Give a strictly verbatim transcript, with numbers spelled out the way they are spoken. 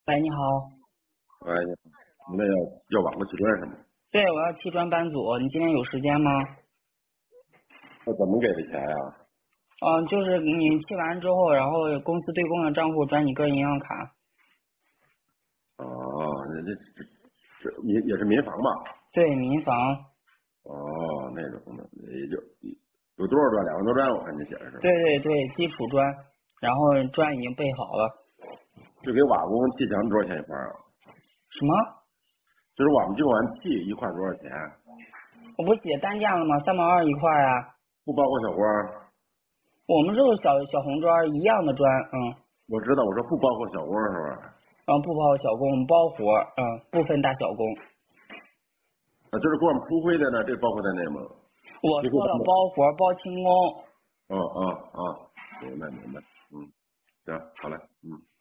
喂，你好。 哎，你那要要瓦锅砌砖是吗？ 对，我要砌砖搬组，你今天有时间吗？ 那怎么给的钱呀？ 嗯，就是你砌完之后，然后公司对公的账户转你个人银行卡。 哦，那这这这民也是民房吧？ 对，民房。 哦，那种的也就有多少砖？两万多砖，我看你写的是。 对对对，基础砖，然后砖已经备好了。 就给瓦工砌墙多少钱一块啊？ 什么？ 就是我们就完砌一块多少钱？ 我不写单价了吗？三毛二一块啊。 不包括小花？ 我们这个小小红砖一样的砖，嗯， 我知道，我说不包括小花是吧？ 然后不包小工，我们包活，嗯，不分大小工。 啊，就是给我们铺灰的呢，这包括在内吗？ 我说了， 最后咱们。 包活包轻工。 哦哦哦，明白明白，嗯，行，好嘞，嗯。